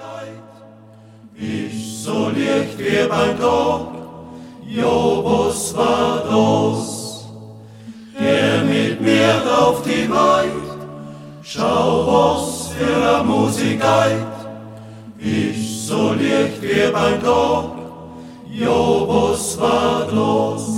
Ich so licht wie beim Tag, Jobus war los. Geh mit mir auf die Weid, schau was für a Musik geht. Ich so licht wie beim Tag, Jobus war los.